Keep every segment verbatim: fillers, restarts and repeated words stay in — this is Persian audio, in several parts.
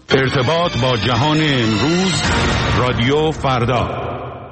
ارتباط با جهان امروز، رادیو فردا.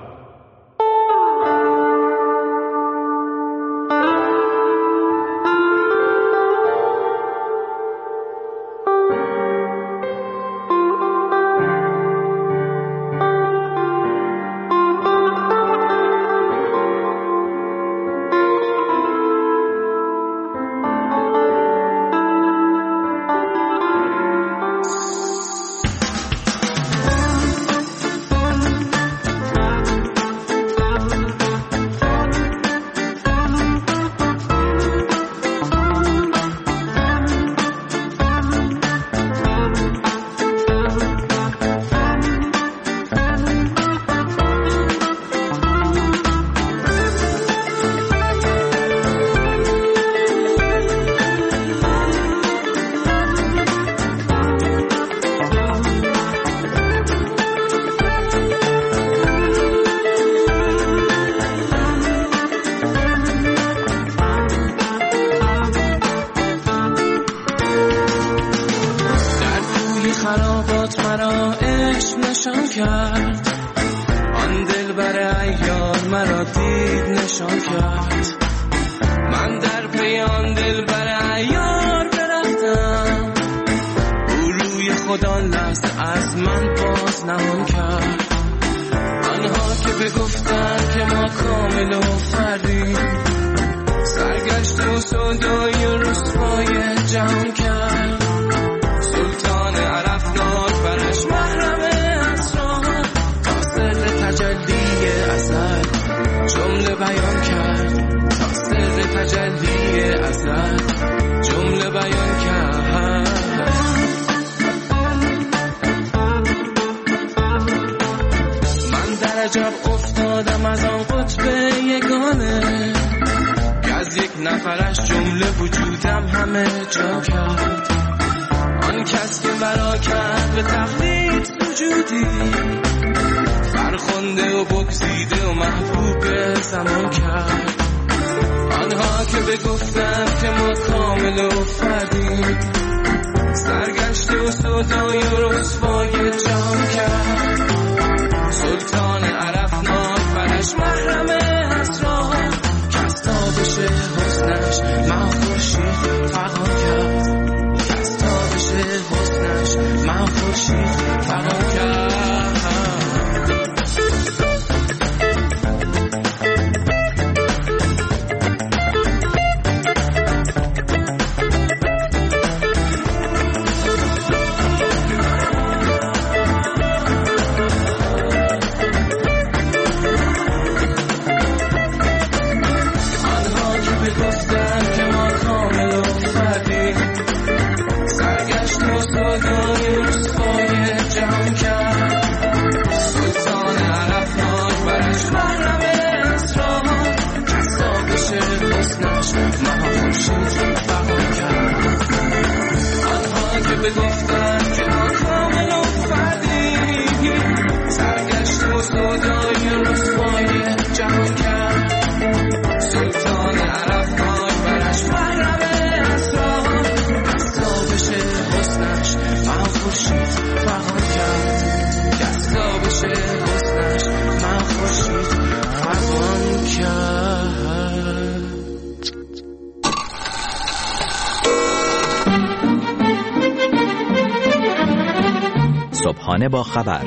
صبحانه با خبر،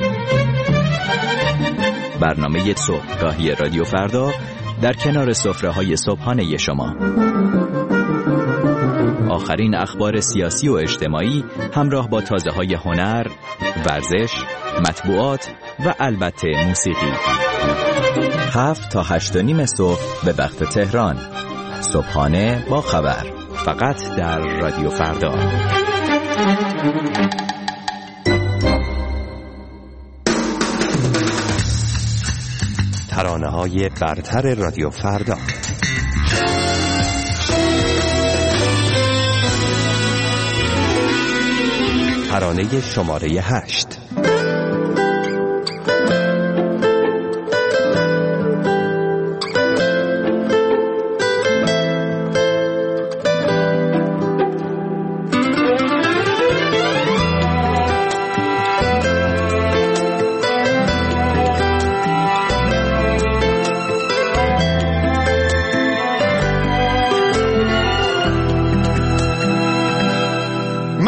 برنامه صبحگاهی رادیو فردا در کنار سفره‌های صبحانه شما. آخرین اخبار سیاسی و اجتماعی همراه با تازه‌های هنر، ورزش، مطبوعات و البته موسیقی. هفت تا هشت و نیم صبح به وقت تهران. صبحانه با خبر، فقط در رادیو فردا. ترانه‌های برتر رادیو فردا. ترانه شماره هشت.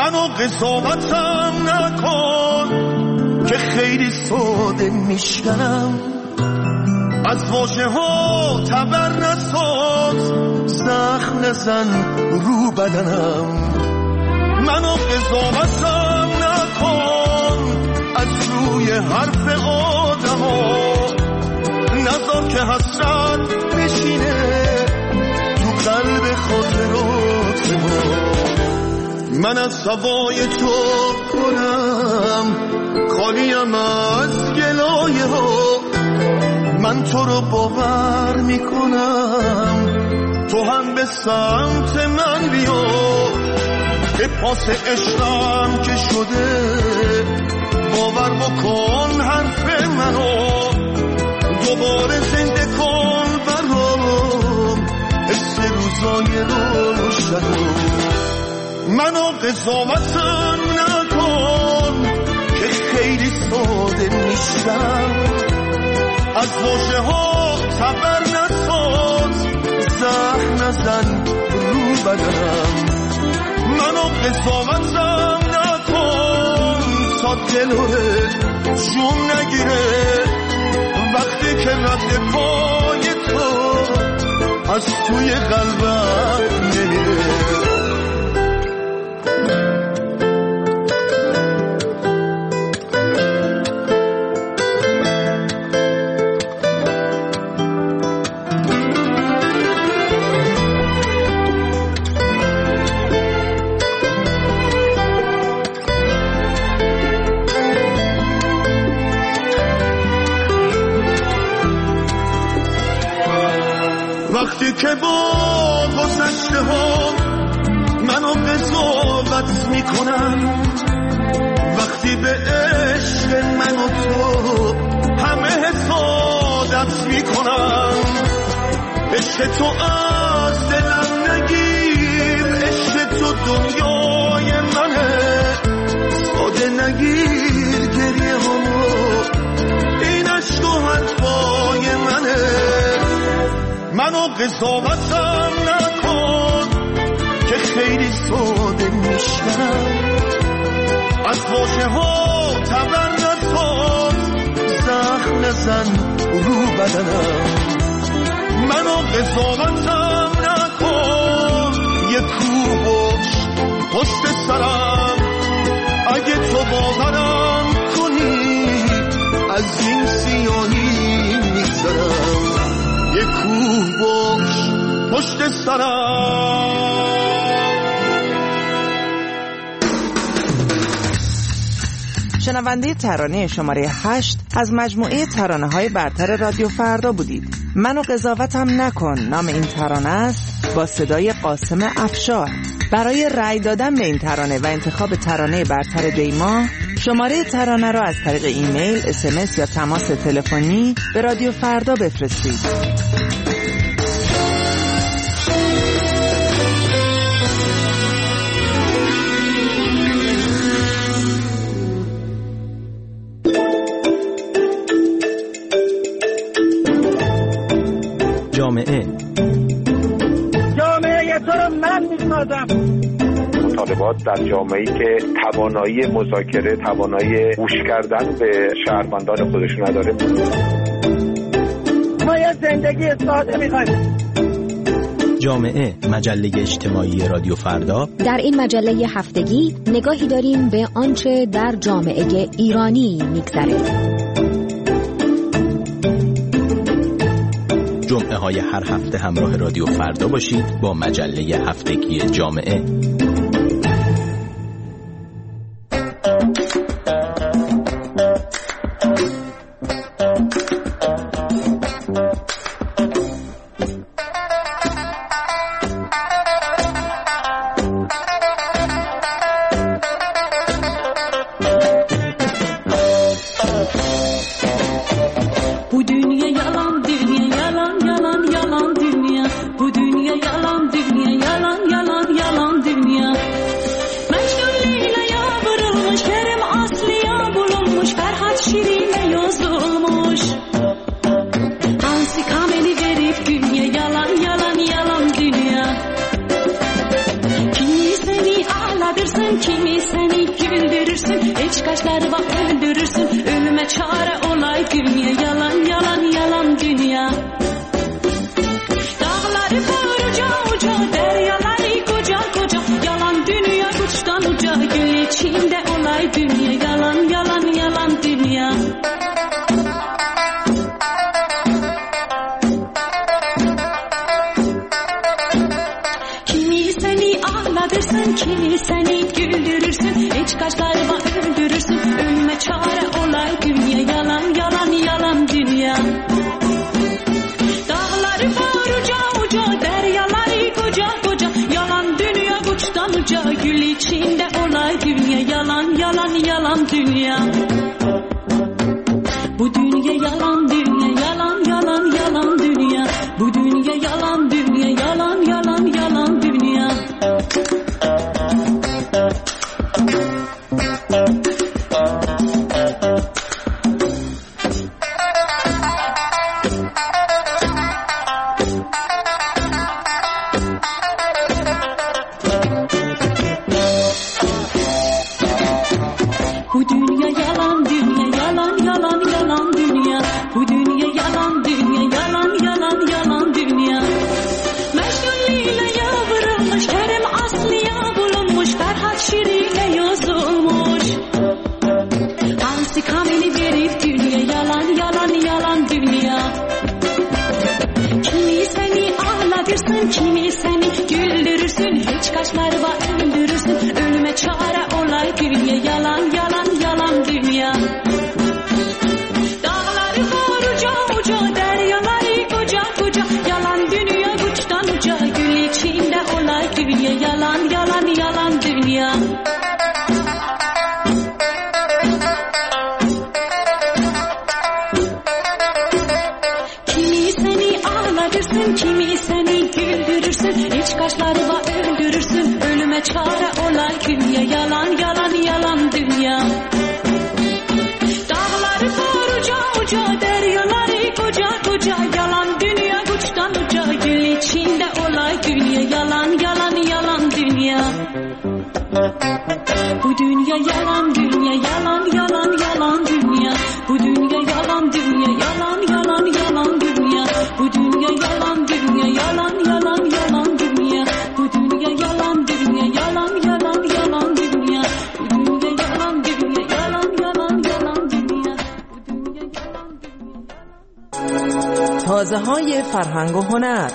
منو قضاوتم نکن که خیلی ساده میشکنم، از واژه ها تبر نساز، زخم نزن رو بدنم. منو قضاوتم نکن از روی حرف آدم ها، نذار که حسرت بشینه تو قلب خاطرات ما. من از هوای تو پرم، خالیم از گلایه ها، من تو رو باور میکنم، تو هم به سمت من بیا، به پاس عشقم که شده باور بکن حرف منو، دوباره زنده کن برام حس روزای روشنو. منو قضاوتم نکن که خیلی ساده میشم، از واژه ها تبر نساز، زخم نزن رو بدنم. منو قضاوتم نکن تا دلوه جون نگیره وقتی که رد پای تو از توی قلبم نمیره. وقتی که با گذشته ها منو قضاوت میکنن، وقتی به عشق من و تو همه حسادت میکنن، عشق تو از دلم نگیر، عشق تو دنیای منه، ساده نگیر گریه همو، این عشق و حرفای منه. منو قضاوتم نکن که خیلی ساده میشکنم، از واژه ها تبر نساز، زخم نزن رو بدنم. منو قضاوتم نکن یه کوه باش پشت سرم، اگه تو باورم کنی از این سیاهی میگذرم، یه کوه باش پشت سرم. شنونده ترانه شماره هشت از مجموعه ترانه‌های برتر رادیو فردا بودید. منو قضاوتم نکن نام این ترانه است، با صدای قاسم افشار. برای رأی دادن به این ترانه و انتخاب ترانه برتر دیما، شماره ترانه را از طریق ایمیل، اس ام اس یا تماس تلفنی به رادیو فردا بفرستید. جامعه جامعه تو رو من میسازم. مطالبات در جامعه‌ای که توانایی مذاکره، توانایی گوش کردن به شهروندان خودش نداره. ما یه زندگی ساده می‌خوایم. جامعه، مجله اجتماعی رادیو فردا. در این مجله هفتگی نگاهی داریم به آنچه در جامعه ایرانی می‌گذره. جمعه های هر هفته همراه رادیو فردا باشید با مجله هفتگی جامعه. Dünya güldürürsün, hiç kaşları var öldürürsün. Ölüme çare olay dünya, yalan yalan yalan dünya. Dağları var uca uca, deryaları koca koca, yalan dünya uçtan uca. Gül içinde olay dünya, yalan yalan yalan dünya. Kimi seni güldürürsün, hiç kaşları var öldürürsün. Ölüme çare olay dünya, yalan yalan yalan dünya. Dağları var uca uca, deryaları koca koca, yalan dünya uçtan uca. Gül içinde olay dünya, yalan yalan yalan dünya. Bu dünya yalan dünya, yalan yalan yalan dünya. Bu dünya yalan dünya, yalan yalan yalan dünya. Bu dünya yalan dünya, yalan yalan yalan dünya. Bu dünya yalan dünya, yalan yalan yalan dünya. Mecnun'la yavrulmuş, Kerem Aslı'ya bulunmuş, Ferhat Şirin'le yazılmış. Hansi kameni verip dünya, yalan yalan yalan dünya. Kimi seni ağlatırsın, kimi seni güldürürsün, hiç kaşları var öldürürsün. Ölüme çare olay dünya, yalan yalan yalan dünya. Dağları var uca uca, deryaları koca koca, yalan dünya uçtan uca. Gül içinde olay dünya, yalan yalan yalan dünya. Kimi seni ağlatırsın, kimi seni güldürürsün, hiç kaşları var öldürürsün. Ölüme çare olay dünya, yalan yalan yalan dünya. Dağları var uca uca, deryaları koca koca, yalan dünya uçtan uca. Gül içinde olay dünya, yalan yalan yalan dünya. Bu dünya yalan dünya, yalan yalan yalan dünya. Bu dünya yalan dünya, yalan yalan yalan dünya. Bu dünya yalan dünya, yalan yalan yalan dünya. Bu dünya yalan dünya, yalan yalan yalan dünya. Bu dünya yalan dünya, yalan yalan yalan dünya. Bu dünya yalan dünya. تازه های فرهنگ و هنر.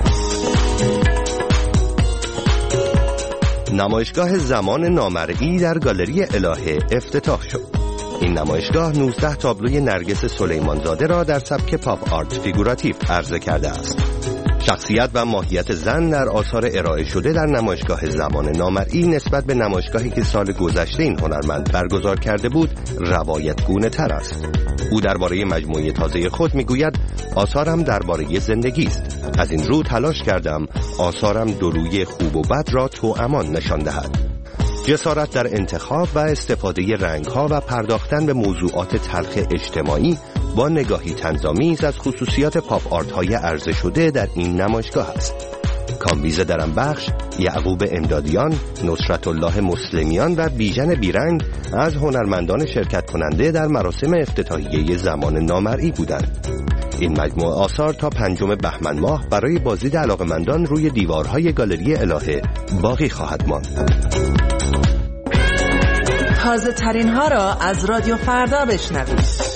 نمایشگاه زمان نامرئی در گالری الهه افتتاح شد. این نمایشگاه نوزده تابلوی نرگس سلیمانزاده را در سبک پاپ آرت فیگوراتیو عرضه کرده است. شخصیت و ماهیت زن در آثار ارائه شده در نمایشگاه زمان نامرئی نسبت به نمایشگاهی که سال گذشته این هنرمند برگزار کرده بود روایتگونه تر است. او درباره مجموعه تازه خود میگوید آثارم درباره زندگی است. از این رو تلاش کردم آثارم دو روی خوب و بد را توامان نشان دهد. جسارت در انتخاب و استفاده رنگ‌ها و پرداختن به موضوعات تلخ اجتماعی با نگاهی طنزآمیز از خصوصیات پاپ آرت‌های عرضه شده در این نمایشگاه است. کامبیز درنبخش، یعقوب امدادیان، نصرت الله مسلمیان و بیژن بیرنگ از هنرمندان شرکت کننده در مراسم افتتاحیه زمان نامرئی بودند. این مجموعه آثار تا پنجم بهمن ماه برای بازدید علاقه‌مندان روی دیوارهای گالری الهه باقی خواهد ماند. تازه ترین ها را از رادیو فردا بشنوید.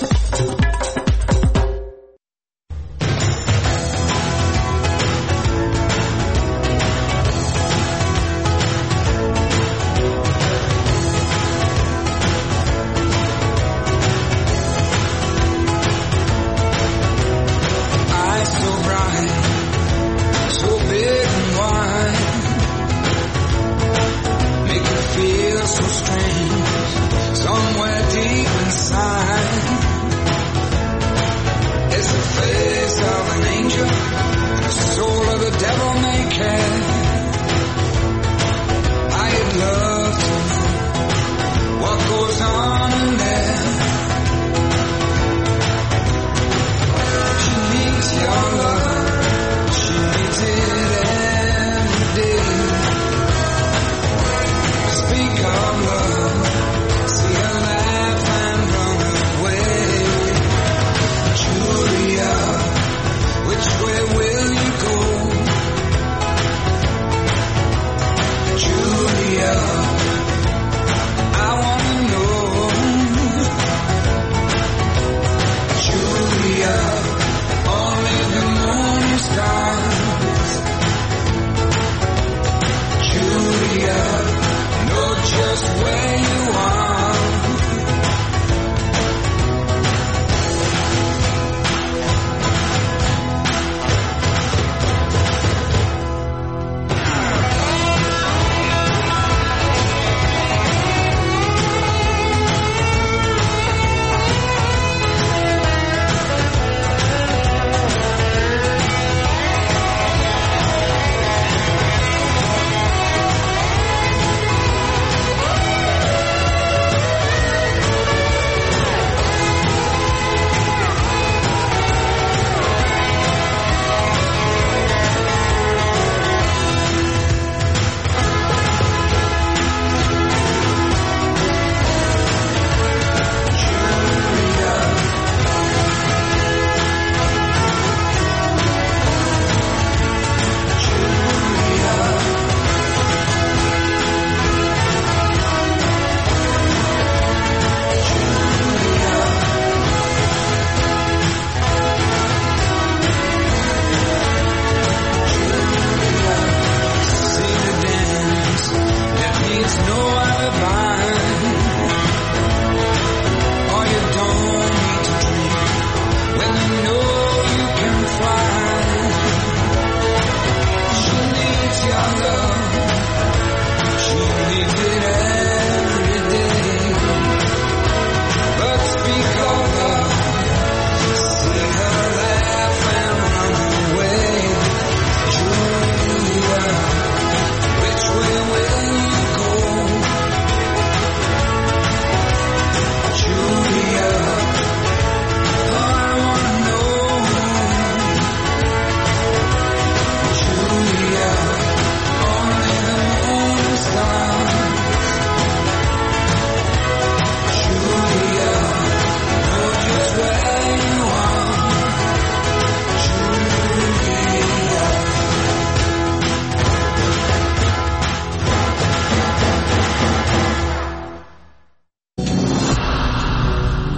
Somewhere deep inside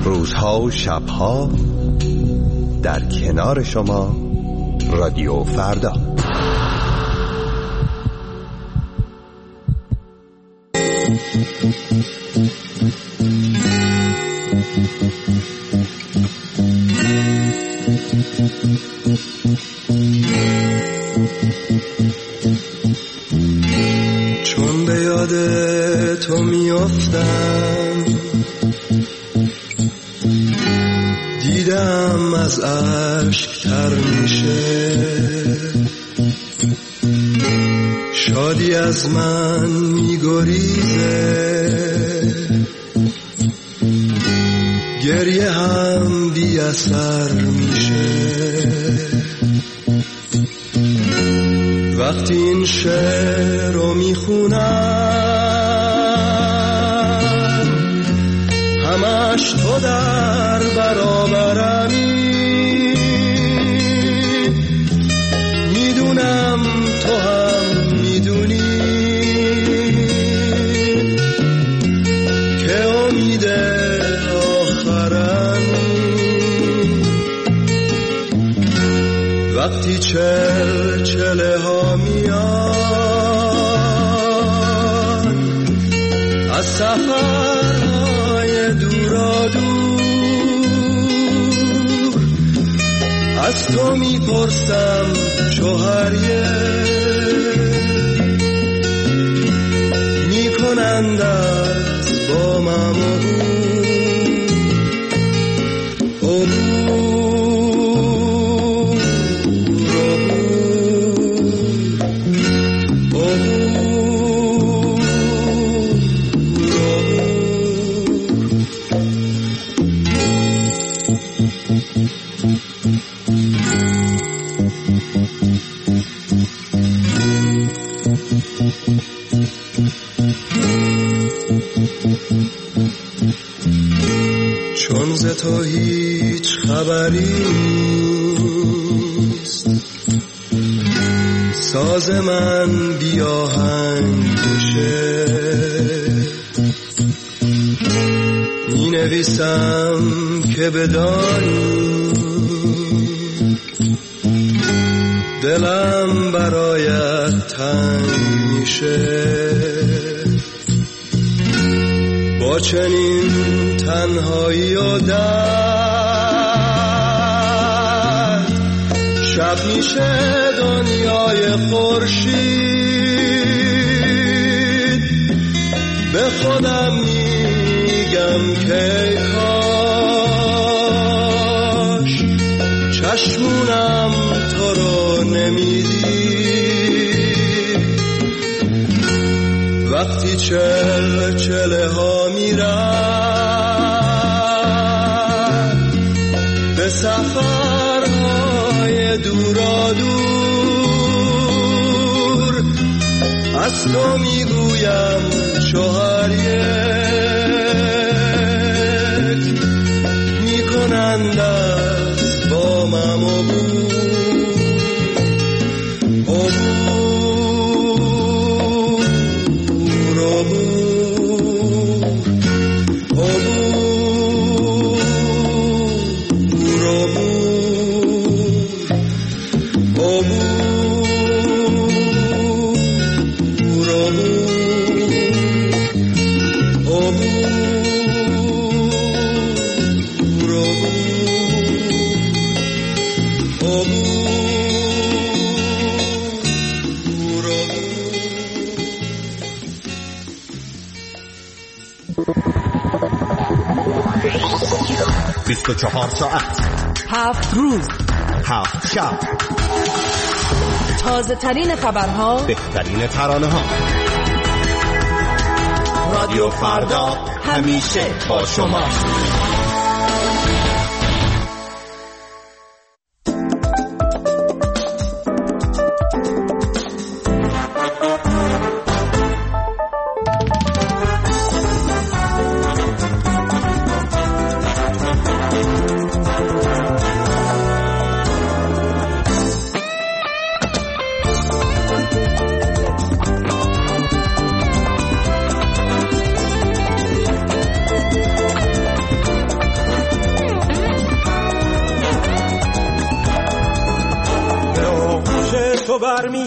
روزها و شبها در کنار شما رادیو فردا. چون به یاد تو میافتم دیدم از اشک تر میشه، شادی از من میگریزه، گریه هم بی اثر میشه. وقتی این شعر رو میخونم همش تو در برابرمی، میدونم تو هم میدونی که امید آخرمی. وقتی چل چله ها میان از سفرهای دورا دور، از تو میپرسم شوهریه، میکنند از با ممو چون ز تو هیچ خبری نیست، ساز من بی آهنگ بشه، می نویسم که بدانی دلم برایت تنگ میشه. با چنین تنهایی و درد شب میشه دنیای خورشید، به خودم میگم که کاش چشمونم تو رو نمیدید. وقتی چل چله ها میرن به سفرهای دورا دور، از تو میگویم شوهر یک، میکنند از با ممو بیست و چهار ساعت، هفت روز، هفت شب، تازه ترین خبرها، بهترین ترانه ها. رادیو فردا همیشه با شما.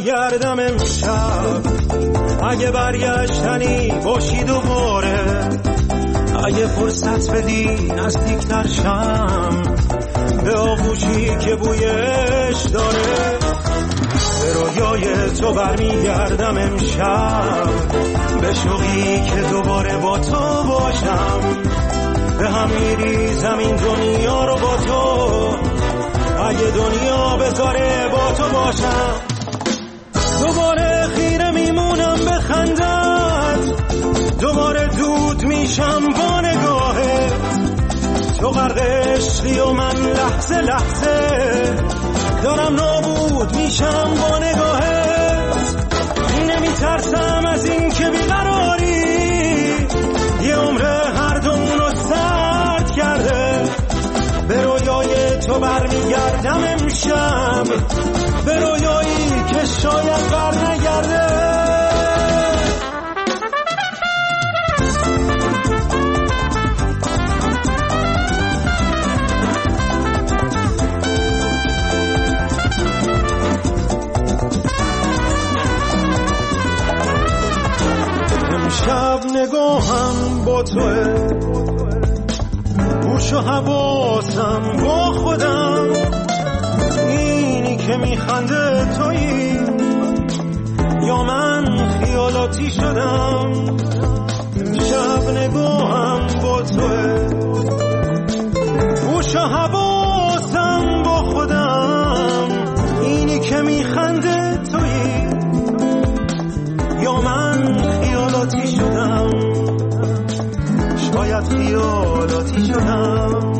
برمیگردم امشب، اگه برگشتنی باشی دوباره، اگه فرصت بدی نزدیکتر شم به آغوشی که بویش داره. به رویای تو برمیگردم امشب، به شوقی که دوباره با تو باشم، به هم میریزم این دنیا رو با تو، اگه دنیا بذاره با تو باشم. دوباره خیره میمونم به خندت، دوباره دود میشم با نگاهت، تو غرق عشقی و من لحظه لحظه دارم نابود میشم با نگاهت. نمیترسم از این که بیقراری یه عمره هر دومونو سرد کرده. به رویای تو برمیگردم امشب، به رویایی که شاید برنگرده. امشب نگاهم با توه، گوش و حواسم با خودم، اینی که میخنده تویی یا من خیالاتی شدم. امشب نگاهم با توه، گوش و حواسم با خودم، اینی که میخنده تویی یا من خیالاتی شدم، شاید خیالاتی شدم.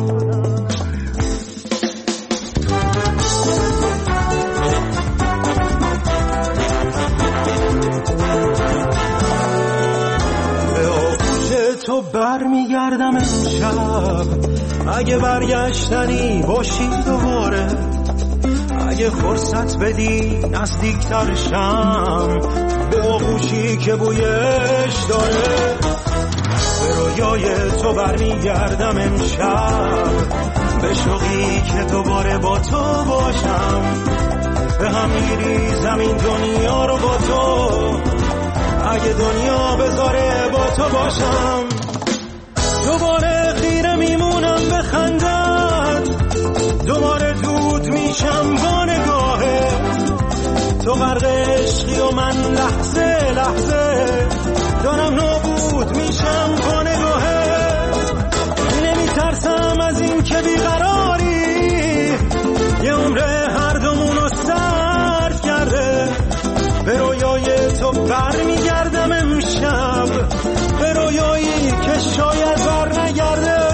به آغوش تو برمیگردم امشب، اگه برگشتنی باشی دوباره، اگه فرصت بدی نزدیکتر شم به آغوشی که بویش داره. به رویای تو برمیگردم امشب، به شوقی که دوباره با تو باشم، به هم میریزم این دنیا رو با تو، اگه دنیا بذاره با تو باشم. دوباره خیره میمونم به خندت، دوباره دود میشم با نگاهت، تو غرق عشقی و من لحظه لحظه دارم نابود میشم با نگاهت. نمیترسم از این که بیقراری یه عمره هر دومونو سرد کرده. به رویای تو برمیگردم امشب، به رویایی که شاید برنگرده.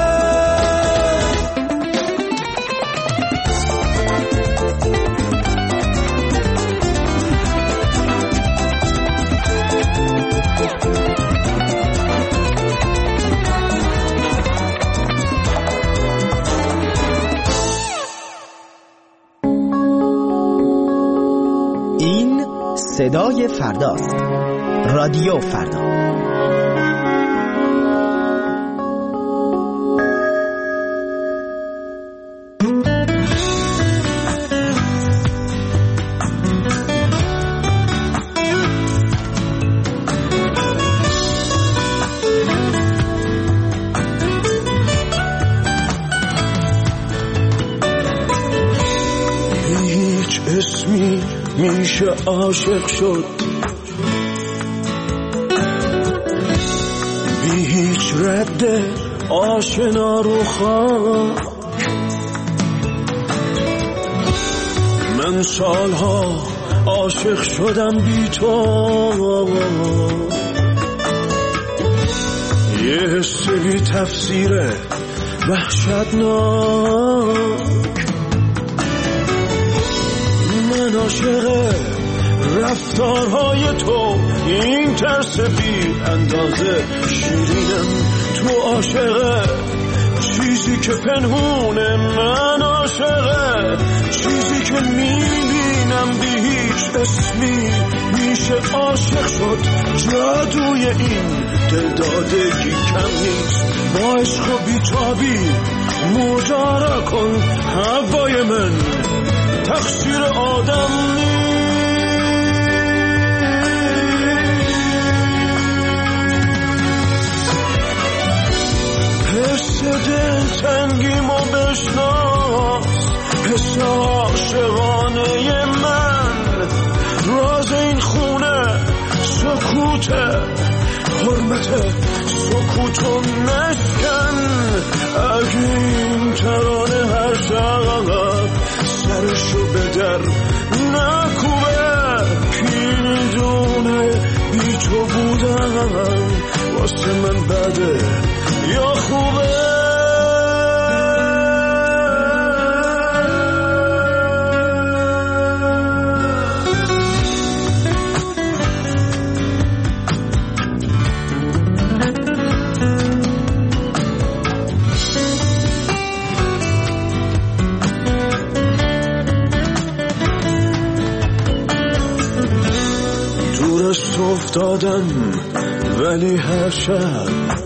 این صدای فرداست. رادیو فردا. هیچ اسمی میشه عاشق شد، بی هیچ رد آشنا رو خاک. من سالها عاشق شدم بی تو، یه حس بی تفسیر وحشتناک. من عاشق رفتارهای تو، این ترس بی اندازه شیرینم. تو عاشق چیزی که پنهونه، من عاشق چیزی که میبینم. بی هیچ اسمی میشه عاشق شد، جادوی این دلدادگی کم نیست. با عشق و بیتابی مجارا کن هوای من، تقصیر آدم نیست. حس دل تنگیمو بشناس، حس عاشقانه من. راز این خونه سکوته، حرمت سکوتو نشکن. اگه این ترانه هر شب سرشو به در نکوبه، کی میدونه بی تو بودن واسه من بده یا خوبه. افتادم ولی هر شب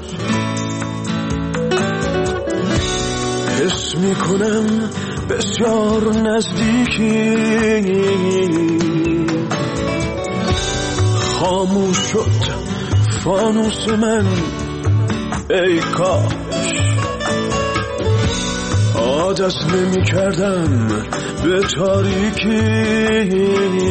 حس میکنم بسیار نزدیکی. خاموش شد فانوس من، ای کاش عادت نمی کردم به تاریکی.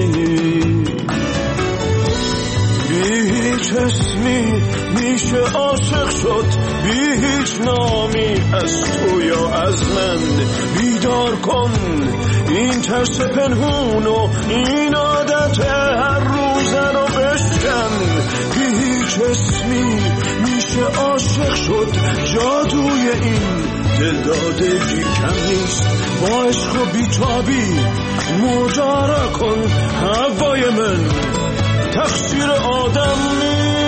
بی هیچ اسمی میشه عاشق شد، بی هیچ نامی از تو یا از من. بیدار کن این ترس پنهون و این عادت هر روزه رو بشکن. بی هیچ اسمی میشه عاشق شد، جادوی این دلدادگی کم نیست. با عشق و بیتابی مجارا کن هوای من، تقصیر آدم نیست.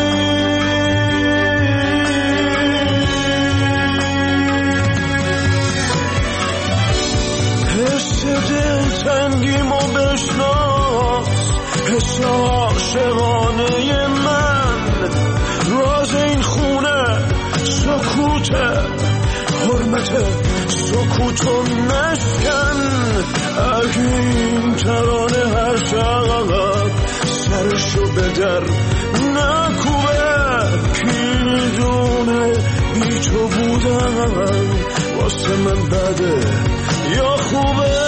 حس دل تنگیمو بشناس، حس عاشقانه من. راز این خونه سکوته، حرمت سکوتو نشکن. اگه این ترانه هر شب سرشو به در نکوبه، کی میدونه بی تو بودن واسه من بده یا خوبه.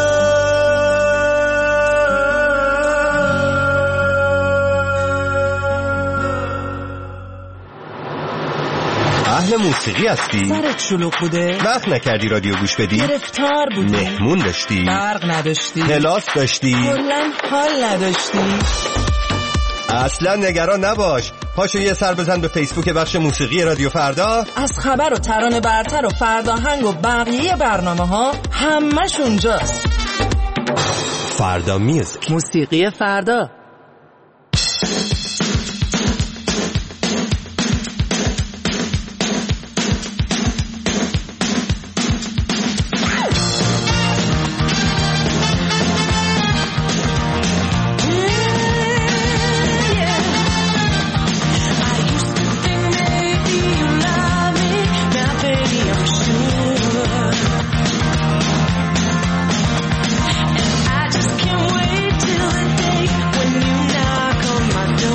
اهل موسیقی هستی؟ سرت شلوغ بوده؟ وقت نکردی رادیو گوش بدی؟ گرفتار بودی؟ مهمون داشتی؟ برق نداشتی؟ کلاس داشتی؟ کلاً حال نداشتی؟ اصلا نگران نباش، پاشو یه سر بزن به فیسبوک بخش موسیقی رادیو فردا. از خبر و ترانه برتر و فرداهنگ و بقیه برنامه ها همش اونجاست. فردا میوزیک، موسیقی فردا. I just can't wait till the day when you knock on my door.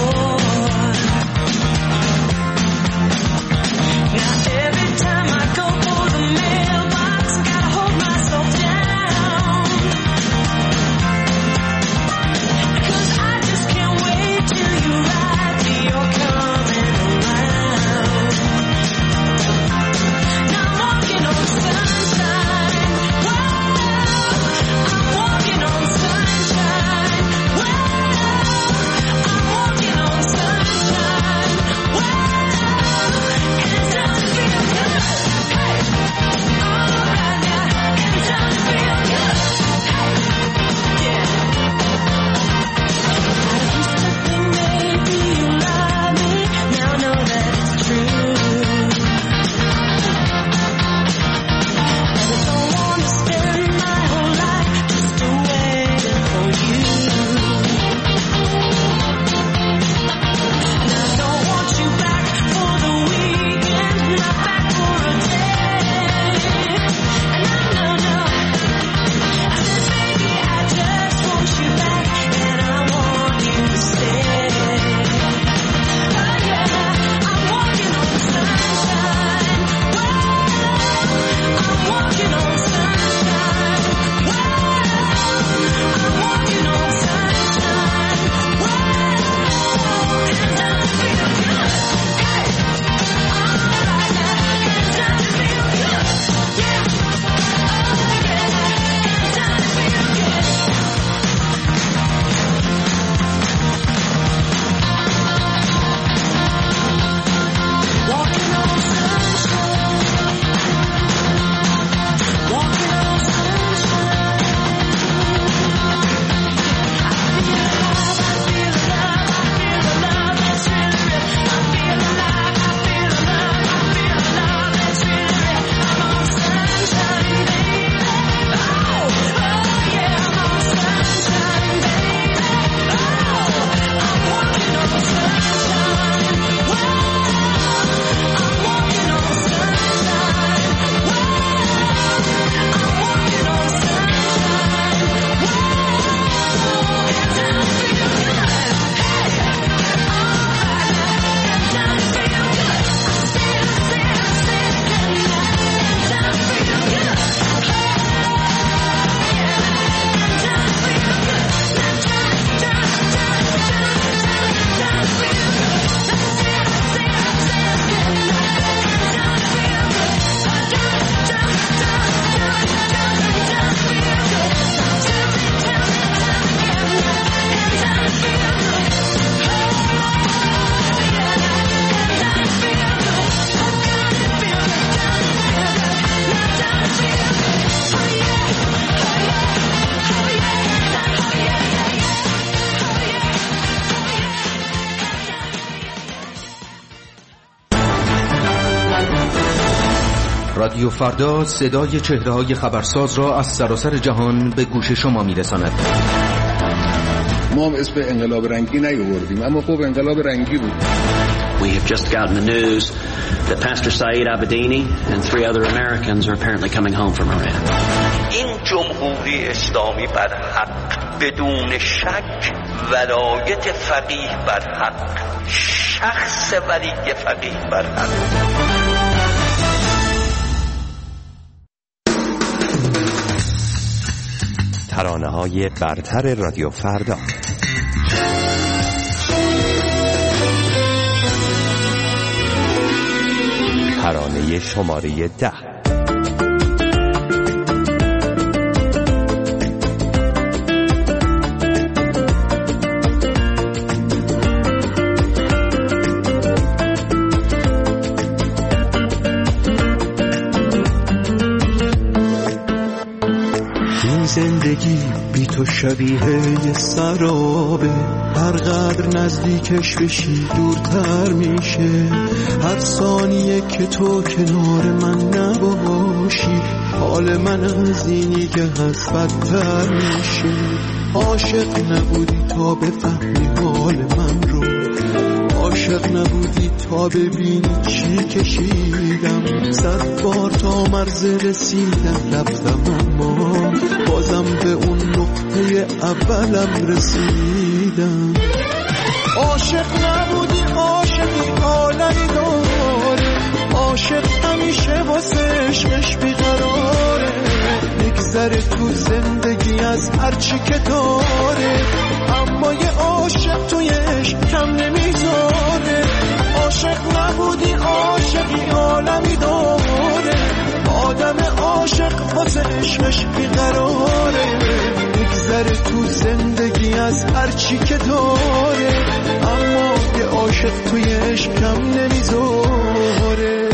رادیو فردا صدای چهره‌های خبرساز را از سراسر جهان به گوش شما می‌رساند. ما هم اسم انقلاب رنگی نیاوردیم، اما خب انقلاب رنگی بود. We have just gotten the news that Pastor Saeed Abedini and three other Americans are apparently coming home from Iran. این جمهوری اسلامی بر حق، بدون شک ولایت فقیه بر حق، شخص ولی فقیه بر حق. ترانه‌های برتر رادیو فردا. ترانه شماره ده. زندگی بی تو شبیه یه سرابه، هر قدر نزدیکش بشی دورتر میشه. هر ثانیه که تو کنار من نباشی، حال من از اینی که هست بدتر میشه. عاشق نبودی تا بفهمی حال من رو، عاشق نبودی تا ببینی چی کشیدم. صد بار تا مرز رسیدم رفتم، اما بازم به اون نقطه اولم رسیدم. عاشق نبودی عاشقی عالمی داره، عاشق همیشه واسه عشقش بیقراره. میگذره تو زندگی از هرچی که داره، اما یه عاشق توی عشق کم نمیذاره. عاشق نبودی عاشقی عالمی داره، آدم عاشق واسه عشقش بیقراره. میگذره تو زندگی از هرچی که داره، اما یه عاشق توی عشق کم نمیذاره.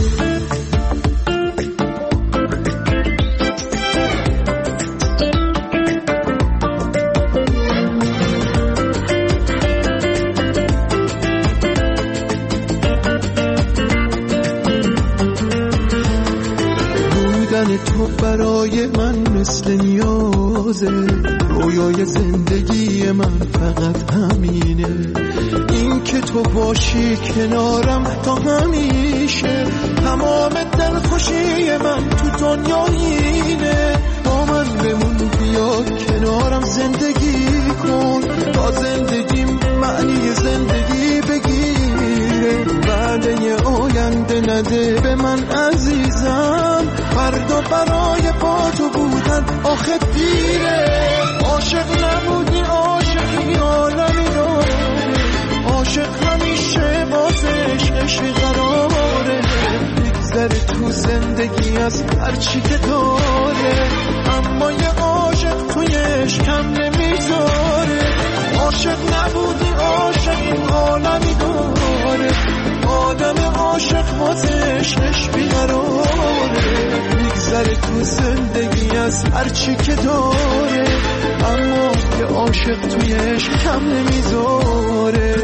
تو برای من مثل نیازه، رویای زندگی من فقط همینه. این که تو باشی کنارم تا همیشه، تمام دلخوشی من تو دنیا اینه. با من بمون بیا کنارم زندگی کن، تا زندگیم معنی زندگی بگیره. وعده آینده نده به من عزیزم، فردا برای با تو بودن آخه دیره. عاشق نبودی عاشقی عالمی داره، عاشق همیشه واسه عشقش قراره. میگذره تو زندگی از هرچی که داره، اما یه عاشق توی عشق کم نمیذاره. عاشق نبودی عاشقی عالمی داره، آدم عاشق واسه عشقش بیقراره. میگذره تو زندگی از هرچی که داره، اما یه عاشق توی عشق کم نمیذاره.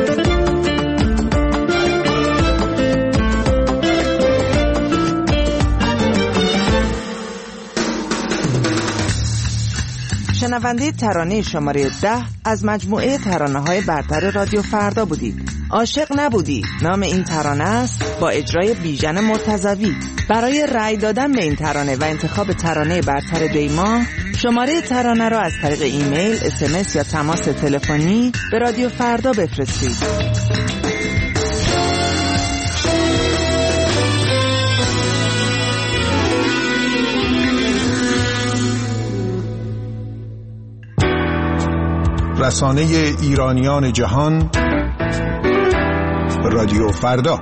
شنونده ترانه شماره ده از مجموعه ترانه‌های برتر رادیو فردا بودید. عاشق نبودی نام این ترانه است، با اجرای بیژن مرتضوی. برای رأی دادن به این ترانه و انتخاب ترانه برتر دیما، شماره ترانه را از طریق ایمیل، اس ام اس یا تماس تلفنی به رادیو فردا بفرستید. رسانه ایرانیان جهان، رادیو فردا.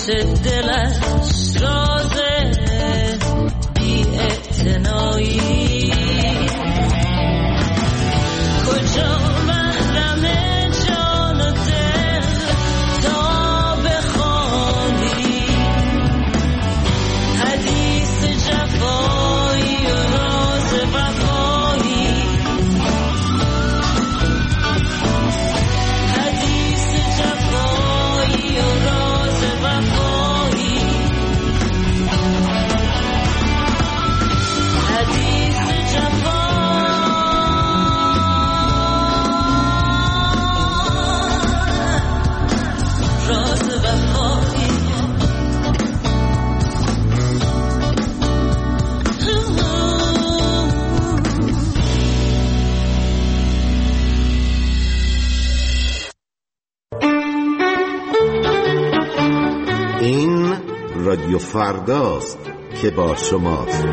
چه دلش رازه بی اعتنایی کجا محرم جان و دل تا بخوانی حدیث جفایی و راز وفایی حدیث جفایی و راز وفایی حدیث جفایی این رادیو فرداست که با شماست.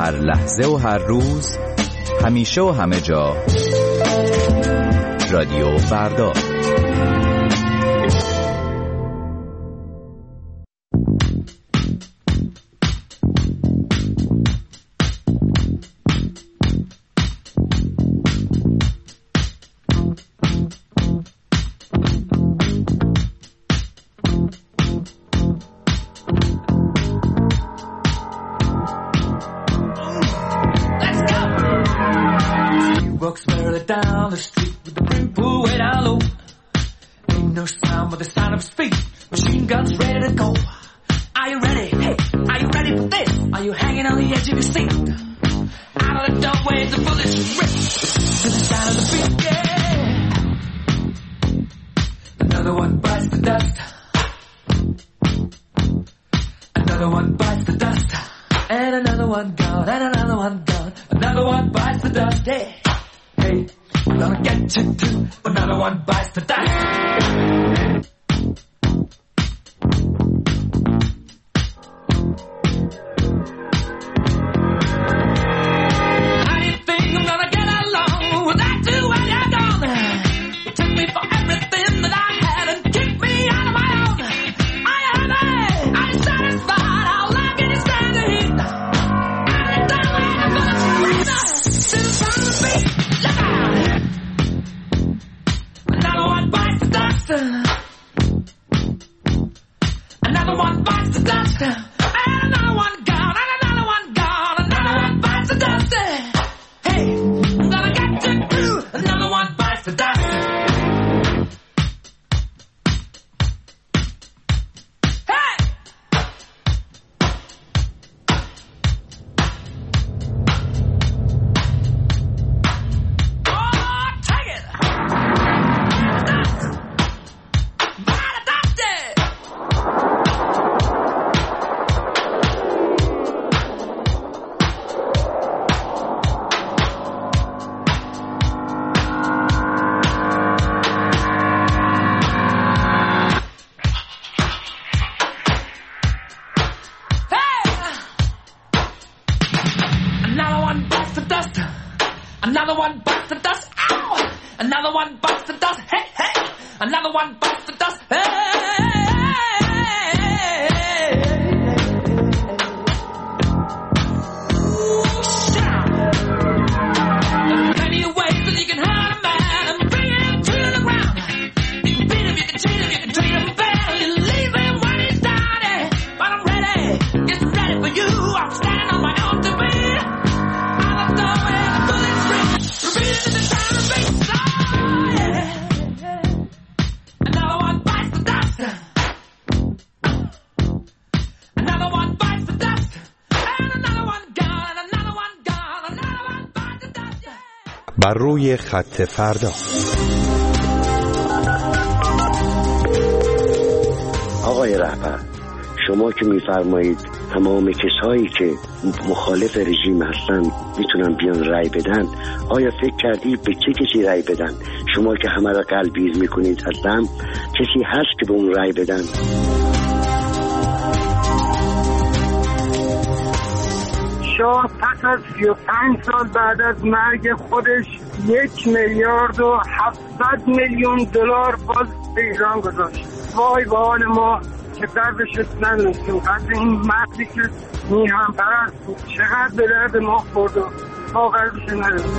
هر لحظه و هر روز، همیشه و همه جا. رادیو فردا. بر روی خط فردا. آقای رهبر، شما که میفرمایید تمام کسایی که مخالف رژیم هستن میتونن بیان رای بدن، آیا فکر کردی به چه کسی رای بدن؟ شما که همه را قلبیز میکنید هستن، کسی هست که به اون رای بدن؟ شاه پس از سی و پنج سال بعد از مرگ خودش یک میلیارد و هفتصد میلیون دلار باز به ایران گذاشت. وای به حال ما که دردش نمی‌رسیم. قدر این مردی که میهم پرست بود چقدر به درد ما خورد و ما قدرش نداریم.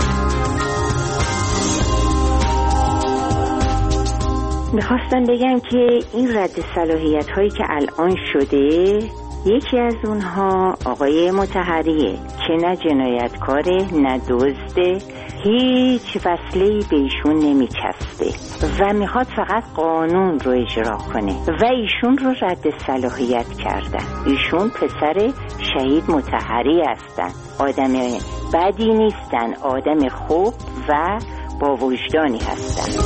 میخواستم بگم که این رد صلاحیت هایی که الان شده، یکی از اونها آقای مطهریه که نه جنایتکاره نه دزده، هیچ وصله‌ای به ایشون نمیچسبه و میخواد فقط قانون رو اجرا کنه و ایشون رو رد صلاحیت کردن. ایشون پسر شهید مطهری هستن، آدم بدی نیستن، آدم خوب و با وجدانی هستن.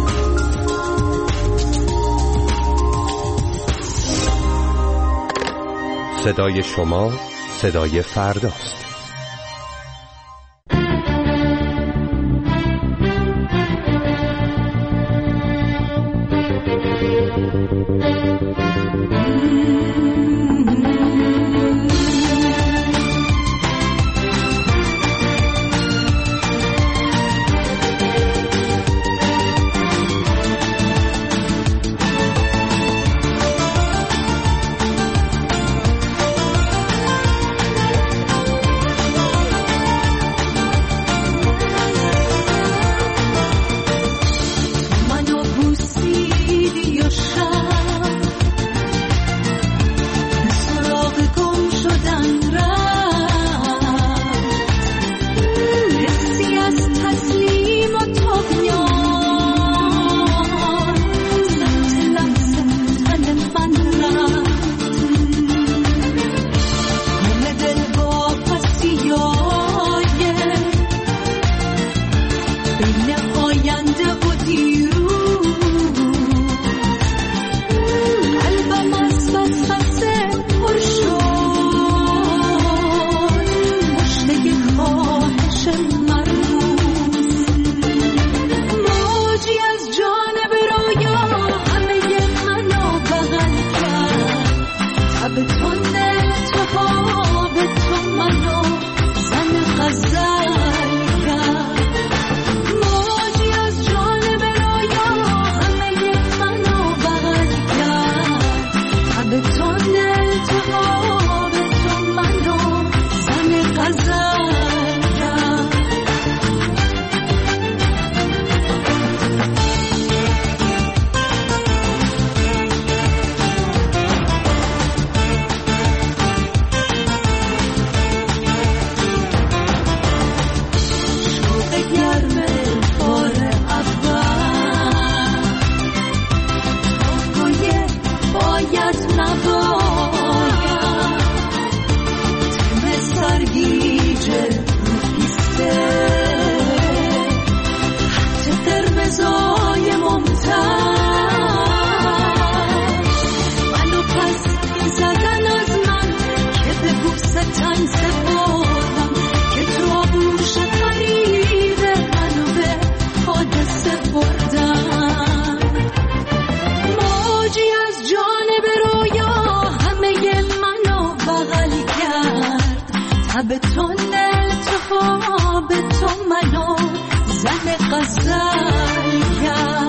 صدای شما صدای فرداست. التهاب تو منو زن غزل کرد